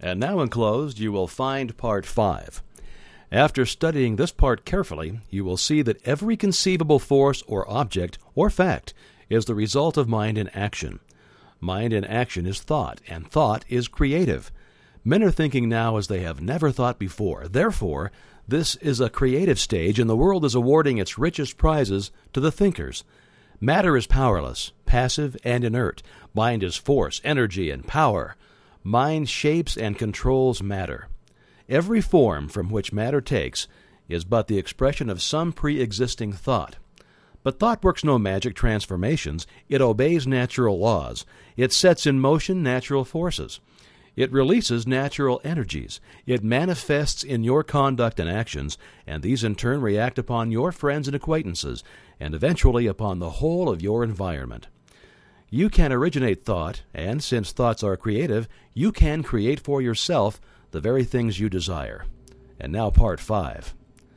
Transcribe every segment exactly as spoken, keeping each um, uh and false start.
And now enclosed you will find Part five. After studying this part carefully, you will see that every conceivable force or object or fact is the result of mind in action. Mind in action is thought, and thought is creative. Men are thinking now as they have never thought before. Therefore, this is a creative stage, and the world is awarding its richest prizes to the thinkers. Matter is powerless, passive, and inert. Mind is force, energy, and power. Mind shapes and controls matter. Every form from which matter takes is but the expression of some pre-existing thought. But thought works no magic transformations. It obeys natural laws. It sets in motion natural forces. It releases natural energies. It manifests in your conduct and actions, and these in turn react upon your friends and acquaintances, and eventually upon the whole of your environment. You can originate thought, and since thoughts are creative, you can create for yourself the very things you desire. And now Part five.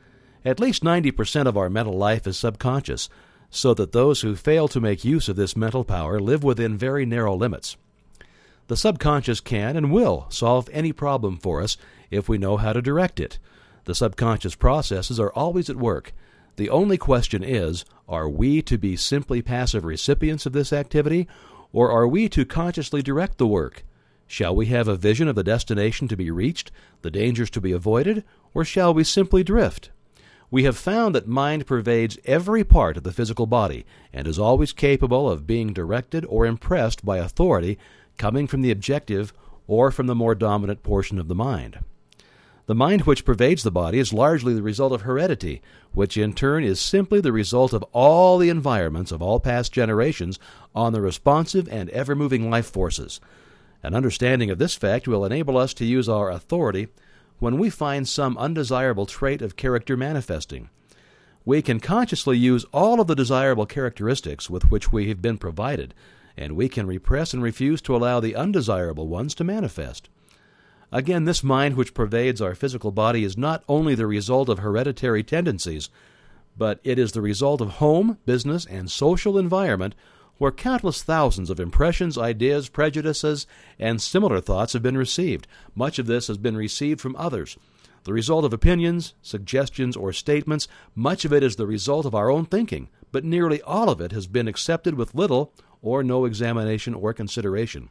At least ninety percent of our mental life is subconscious, so that those who fail to make use of this mental power live within very narrow limits. The subconscious can and will solve any problem for us if we know how to direct it. The subconscious processes are always at work. The only question is, are we to be simply passive recipients of this activity, or are we to consciously direct the work? Shall we have a vision of the destination to be reached, the dangers to be avoided, or shall we simply drift? We have found that mind pervades every part of the physical body and is always capable of being directed or impressed by authority coming from the objective or from the more dominant portion of the mind. The mind which pervades the body is largely the result of heredity, which in turn is simply the result of all the environments of all past generations on the responsive and ever-moving life forces. An understanding of this fact will enable us to use our authority when we find some undesirable trait of character manifesting. We can consciously use all of the desirable characteristics with which we have been provided, and we can repress and refuse to allow the undesirable ones to manifest. Again, this mind which pervades our physical body is not only the result of hereditary tendencies, but it is the result of home, business, and social environment where countless thousands of impressions, ideas, prejudices, and similar thoughts have been received. Much of this has been received from others. The result of opinions, suggestions, or statements, much of it is the result of our own thinking, but nearly all of it has been accepted with little or no examination or consideration.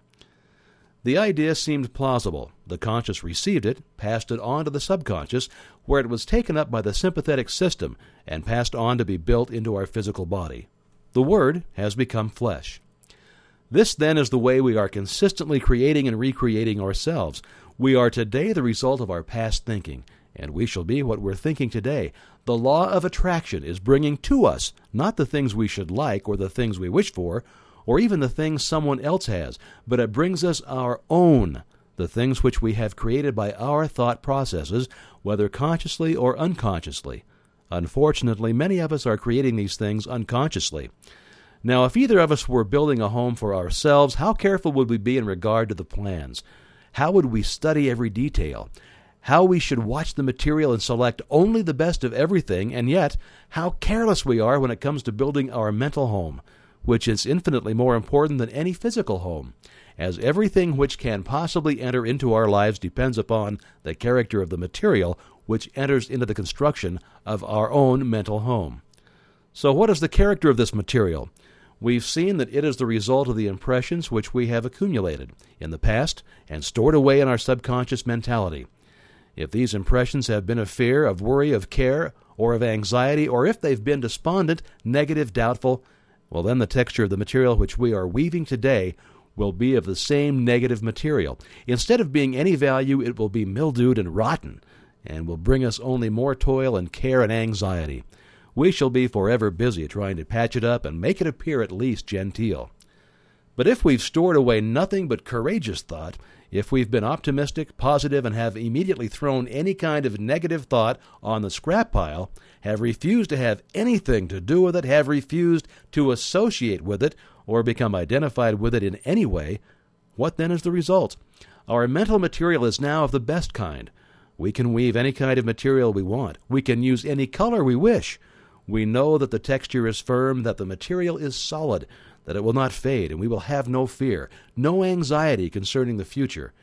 The idea seemed plausible. The conscious received it, passed it on to the subconscious, where it was taken up by the sympathetic system and passed on to be built into our physical body. The Word has become flesh. This, then, is the way we are consistently creating and recreating ourselves. We are today the result of our past thinking, and we shall be what we're thinking today. The law of attraction is bringing to us not the things we should like or the things we wish for, or even the things someone else has, but it brings us our own, the things which we have created by our thought processes, whether consciously or unconsciously. Unfortunately, many of us are creating these things unconsciously. Now, if either of us were building a home for ourselves, how careful would we be in regard to the plans? How would we study every detail? How we should watch the material and select only the best of everything, and yet how careless we are when it comes to building our mental home, which is infinitely more important than any physical home, as everything which can possibly enter into our lives depends upon the character of the material which enters into the construction of our own mental home. So what is the character of this material? We've seen that it is the result of the impressions which we have accumulated in the past and stored away in our subconscious mentality. If these impressions have been of fear, of worry, of care, or of anxiety, or if they've been despondent, negative, doubtful, well, then the texture of the material which we are weaving today will be of the same negative material. Instead of being any value, it will be mildewed and rotten, and will bring us only more toil and care and anxiety. We shall be forever busy trying to patch it up and make it appear at least genteel. But if we've stored away nothing but courageous thought, if we've been optimistic, positive, and have immediately thrown any kind of negative thought on the scrap pile, have refused to have anything to do with it, have refused to associate with it, or become identified with it in any way, what then is the result? Our mental material is now of the best kind. We can weave any kind of material we want. We can use any color we wish. We know that the texture is firm, that the material is solid, that it will not fade, and we will have no fear, no anxiety concerning the future.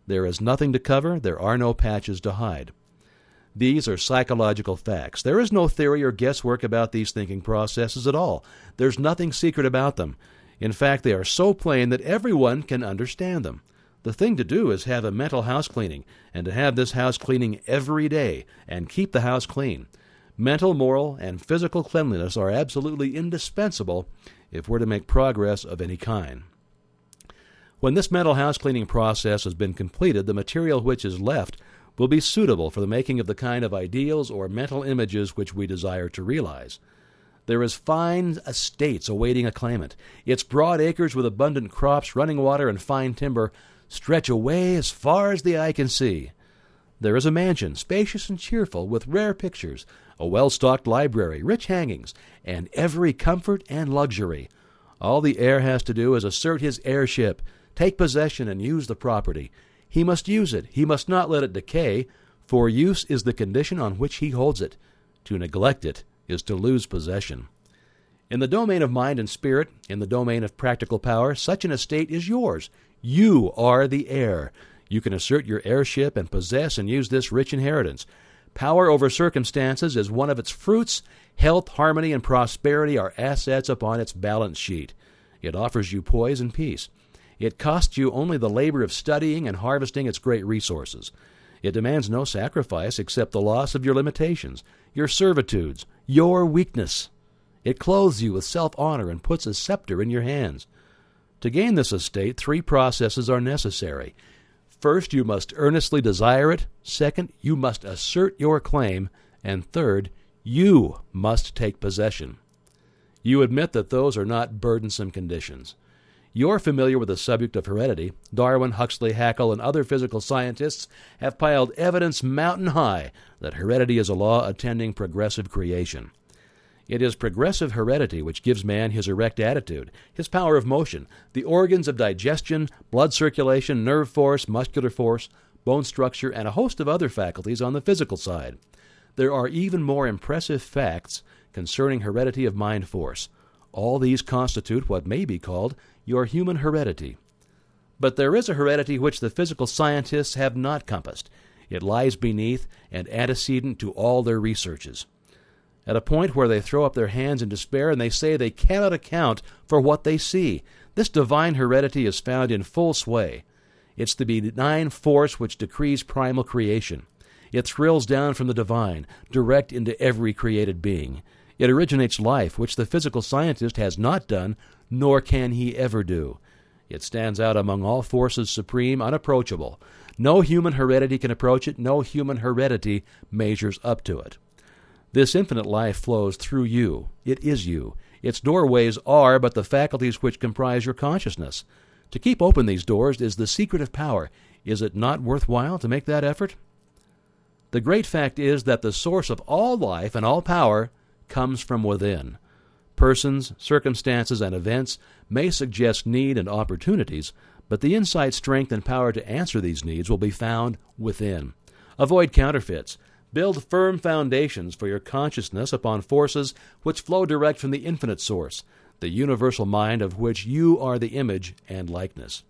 There is nothing to cover, there are no patches to hide. These are psychological facts. There is no theory or guesswork about these thinking processes at all. There's nothing secret about them. In fact, they are so plain that everyone can understand them. The thing to do is have a mental house cleaning, and to have this house cleaning every day, and keep the house clean. Mental, moral, and physical cleanliness are absolutely indispensable if we're to make progress of any kind. When this mental house cleaning process has been completed, the material which is left will be suitable for the making of the kind of ideals or mental images which we desire to realize. There is fine estates awaiting a claimant. Its broad acres with abundant crops, running water, and fine timber stretch away as far as the eye can see. There is a mansion, spacious and cheerful, with rare pictures, a well-stocked library, rich hangings, and every comfort and luxury. All the heir has to do is assert his heirship, take possession, and use the property. He must use it. He must not let it decay, for use is the condition on which he holds it. To neglect it is to lose possession. In the domain of mind and spirit, in the domain of practical power, such an estate is yours. You are the heir. You can assert your heirship and possess and use this rich inheritance. Power over circumstances is one of its fruits. Health, harmony, and prosperity are assets upon its balance sheet. It offers you poise and peace. It costs you only the labor of studying and harvesting its great resources. It demands no sacrifice except the loss of your limitations, your servitudes, your weakness. It clothes you with self-honor and puts a scepter in your hands. To gain this estate, three processes are necessary. First, you must earnestly desire it. Second, you must assert your claim. And third, you must take possession. You admit that those are not burdensome conditions. You're familiar with the subject of heredity. Darwin, Huxley, Haeckel, and other physical scientists have piled evidence mountain high that heredity is a law attending progressive creation. It is progressive heredity which gives man his erect attitude, his power of motion, the organs of digestion, blood circulation, nerve force, muscular force, bone structure, and a host of other faculties on the physical side. There are even more impressive facts concerning heredity of mind force. All these constitute what may be called your human heredity. But there is a heredity which the physical scientists have not compassed. It lies beneath and antecedent to all their researches. At a point where they throw up their hands in despair and they say they cannot account for what they see, this divine heredity is found in full sway. It's the benign force which decrees primal creation. It thrills down from the divine, direct into every created being. It originates life, which the physical scientist has not done, nor can he ever do. It stands out among all forces supreme, unapproachable. No human heredity can approach it. No human heredity measures up to it. This infinite life flows through you. It is you. Its doorways are but the faculties which comprise your consciousness. To keep open these doors is the secret of power. Is it not worthwhile to make that effort? The great fact is that the source of all life and all power comes from within. Persons, circumstances, and events may suggest need and opportunities, but the insight, strength, and power to answer these needs will be found within. Avoid counterfeits. Build firm foundations for your consciousness upon forces which flow direct from the infinite source, the universal mind of which you are the image and likeness.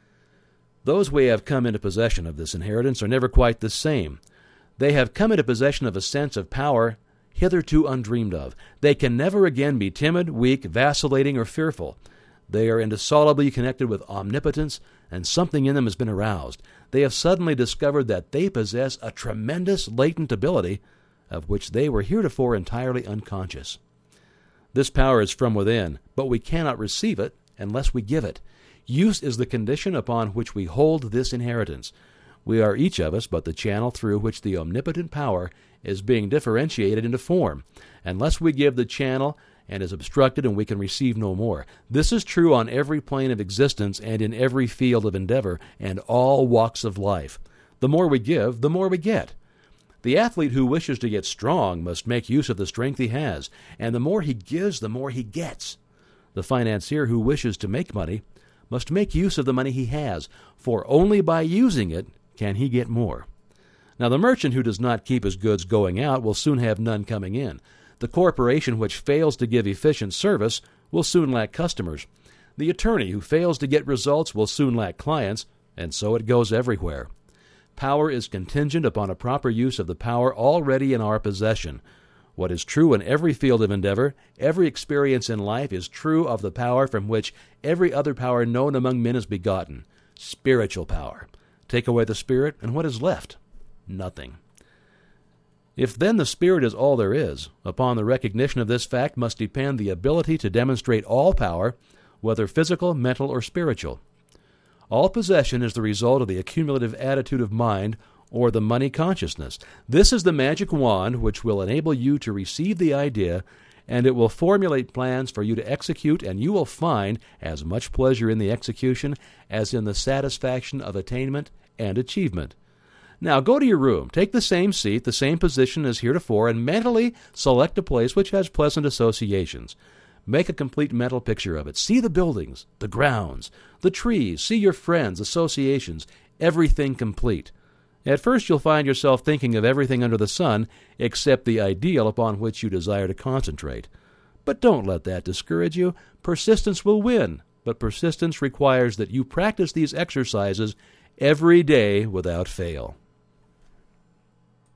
Those who have come into possession of this inheritance are never quite the same. They have come into possession of a sense of power hitherto undreamed of. They can never again be timid, weak, vacillating, or fearful. They are indissolubly connected with omnipotence, and something in them has been aroused. They have suddenly discovered that they possess a tremendous latent ability of which they were heretofore entirely unconscious. This power is from within, but we cannot receive it unless we give it. Use is the condition upon which we hold this inheritance. We are each of us but the channel through which the omnipotent power is being differentiated into form. Unless we give the channel, and is obstructed, and we can receive no more. This is true on every plane of existence and in every field of endeavor and all walks of life. The more we give, the more we get. The athlete who wishes to get strong must make use of the strength he has, and the more he gives, the more he gets. The financier who wishes to make money must make use of the money he has, for only by using it can he get more. Now, the merchant who does not keep his goods going out will soon have none coming in. The corporation which fails to give efficient service will soon lack customers. The attorney who fails to get results will soon lack clients, And so it goes everywhere. Power is contingent upon a proper use of the power already in our possession. What is true in every field of endeavor, every experience in life, is true of the power from which every other power known among men is begotten, spiritual power. Take away the Spirit, and what is left? Nothing. If then the Spirit is all there is, upon the recognition of this fact must depend the ability to demonstrate all power, whether physical, mental, or spiritual. All possession is the result of the accumulative attitude of mind, or the money consciousness. This is the magic wand which will enable you to receive the idea, and it will formulate plans for you to execute, and you will find as much pleasure in the execution as in the satisfaction of attainment and achievement. Now go to your room, take the same seat, the same position as heretofore, and mentally select a place which has pleasant associations. Make a complete mental picture of it. See the buildings, the grounds, the trees, see your friends, associations, everything complete. At first you'll find yourself thinking of everything under the sun except the ideal upon which you desire to concentrate. But don't let that discourage you. Persistence will win, but persistence requires that you practice these exercises every day without fail.